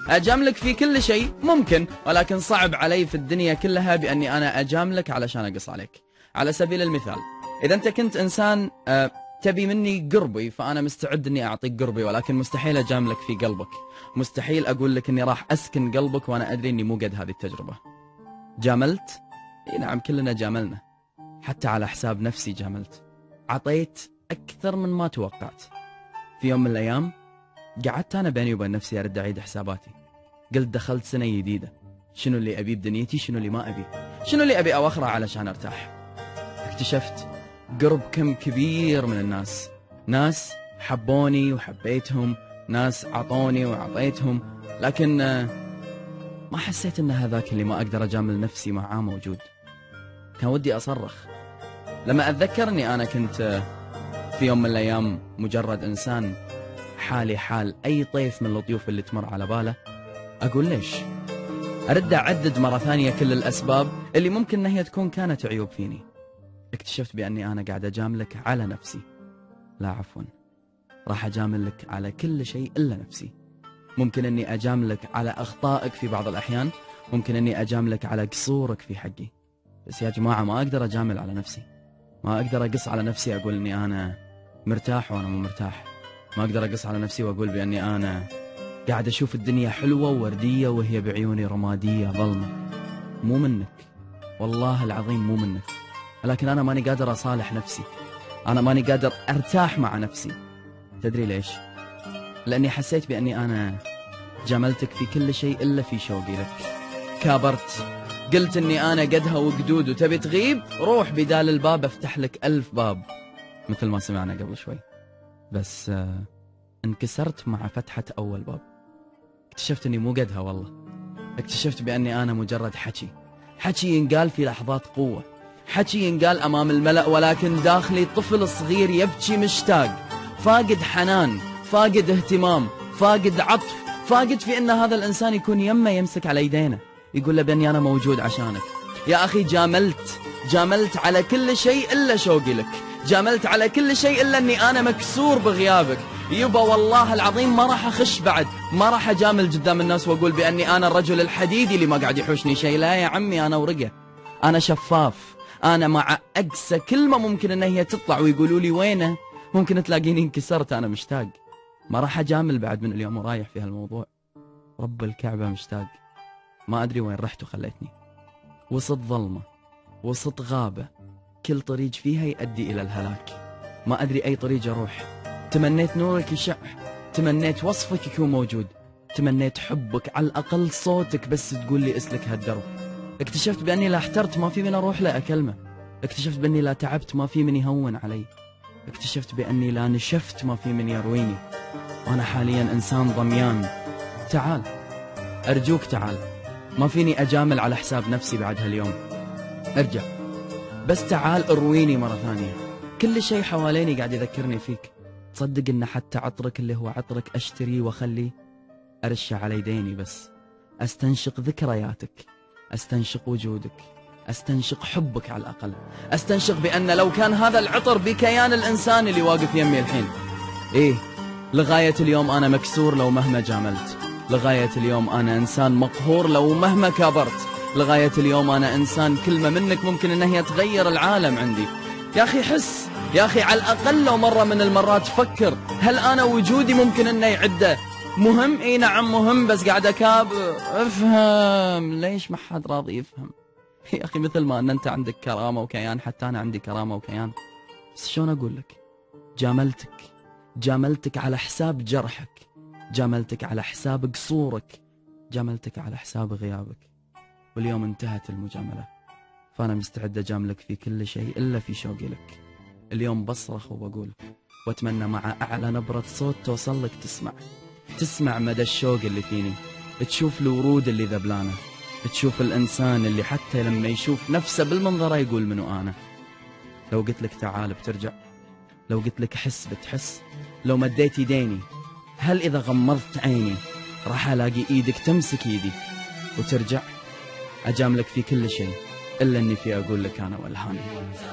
أجاملك في كل شيء ممكن، ولكن صعب علي في الدنيا كلها بأني أنا أجاملك علشان أقص عليك. على سبيل المثال، إذا أنت كنت إنسان تبي مني قربي، فأنا مستعد أني أعطيك قربي، ولكن مستحيل أجاملك في قلبك. مستحيل أقول لك أني راح أسكن قلبك وأنا أدري أني مو قد هذه التجربة. جاملت؟ إيه نعم، كلنا جاملنا، حتى على حساب نفسي جاملت. عطيت أكثر من ما توقعت. في يوم من الأيام قعدت أنا بيني وبين نفسي أرد أعيد حساباتي. قلت دخلت سنة جديدة، شنو اللي أبي بدنيتي، شنو اللي ما أبي، شنو اللي أبي أوخره علشان أرتاح. اكتشفت قرب كم كبير من الناس، ناس حبوني وحبيتهم، ناس عطوني وعطيتهم، لكن ما حسيت ان هذاك اللي ما اقدر اجامل نفسي معاه موجود. كان ودي اصرخ. لما اتذكر اني انا كنت في يوم من الايام مجرد انسان حالي حال اي طيف من الضيوف اللي تمر على باله، اقول ليش؟ ارد اعدد مرة ثانية كل الاسباب اللي ممكن ان هي تكون كانت عيوب فيني. اكتشفت باني انا قاعد اجاملك على نفسي. لا عفوا، راح اجاملك على كل شيء الا نفسي. ممكن اني اجاملك على اخطائك في بعض الاحيان، ممكن اني اجاملك على قصورك في حقي، بس يا جماعة ما اقدر اجامل على نفسي. ما اقدر اقص على نفسي اقول اني انا مرتاح وانا مو مرتاح. ما اقدر اقص على نفسي واقول باني انا قاعد اشوف الدنيا حلوة ووردية وهي بعيوني رمادية ظلمة. مو منك، والله العظيم مو منك، لكن انا ماني قادر اصالح نفسي، انا ماني قادر ارتاح مع نفسي. تدري ليش؟ لاني حسيت باني انا جاملتك في كل شيء الا في شوقي لك. كابرت، قلت اني انا قدها وقدود، وتبي تغيب روح بدال الباب افتح لك 1000 باب، مثل ما سمعنا قبل شوي. بس انكسرت مع فتحة اول باب. اكتشفت اني مو قدها والله. اكتشفت باني انا مجرد حكي ينقال في لحظات قوة، حكي ينقال امام الملأ، ولكن داخلي طفل صغير يبكي مشتاق، فاقد حنان، فاقد اهتمام، فاقد عطف، فاقد في ان هذا الانسان يكون يمه يمسك على يدينا يقول له باني انا موجود عشانك. يا اخي جاملت على كل شيء الا شوقي لك، جاملت على كل شيء الا اني انا مكسور بغيابك. يبا والله العظيم ما راح اخش بعد، ما راح اجامل قدام الناس واقول باني انا الرجل الحديدي اللي ما قاعد يحوشني شيء. لا يا عمي، انا ورقه، انا شفاف، انا مع اقسى كلمه ممكن ان هي تطلع ويقولوا لي وينه ممكن تلاقيني انكسرت. انا مشتاق، ما راح اجامل بعد من اليوم ورايح في هالموضوع. رب الكعبة مشتاق، ما ادري وين رحت وخليتني. وسط ظلمة، وسط غابة، كل طريق فيها يؤدي الى الهلاك. ما ادري اي طريق اروح. تمنيت نورك يشع، تمنيت وصفك يكون موجود، تمنيت حبك، على الاقل صوتك بس تقول لي اسلك هالدرب. اكتشفت باني لا احترت ما في من اروح لا اكلمه. اكتشفت باني لا تعبت ما في من يهون علي. اكتشفت باني لا نشفت ما في من يرويني. وانا حاليا انسان ضميان. تعال ارجوك تعال، ما فيني اجامل على حساب نفسي بعد هاليوم. ارجع بس تعال ارويني مرة ثانية. كل شيء حواليني قاعد يذكرني فيك. تصدق ان حتى عطرك اللي هو عطرك اشتريه واخليه ارشه على يديني، بس استنشق ذكرياتك، استنشق وجودك، استنشق حبك، على الاقل استنشق بان لو كان هذا العطر بكيان الانسان اللي واقف يمي الحين. ايه، لغاية اليوم انا مكسور لو مهما جاملت، لغاية اليوم انا انسان مقهور لو مهما كابرت، لغاية اليوم انا انسان كلمة منك ممكن ان هي تغير العالم عندي. يا اخي حس، يا اخي على الاقل لو مرة من المرات فكر، هل انا وجودي ممكن انه يعده مهم؟ اي نعم مهم، بس قاعد اكابر. افهم ليش ما حد راضي يفهم. يا اخي مثل ما ان انت عندك كرامة وكيان، حتى انا عندي كرامة وكيان. بس شلون اقول لك؟ جاملتك على حساب جرحك، جاملتك على حساب قصورك، جاملتك على حساب غيابك. واليوم انتهت المجاملة، فأنا مستعد أجاملك في كل شيء إلا في شوقي لك. اليوم بصرخ وبقول، وأتمنى مع أعلى نبرة صوت توصل لك تسمع مدى الشوق اللي فيني، تشوف الورود اللي ذبلانة، تشوف الإنسان اللي حتى لما يشوف نفسه بالمنظرة يقول منو أنا. لو قلت لك تعال بترجع، لو قلت لك حس بتحس، لو مديت يديني هل إذا غمضت عيني راح ألاقي إيدك تمسك إيدي وترجع؟ أجاملك في كل شيء إلا أني في أقول لك أنا والهاني.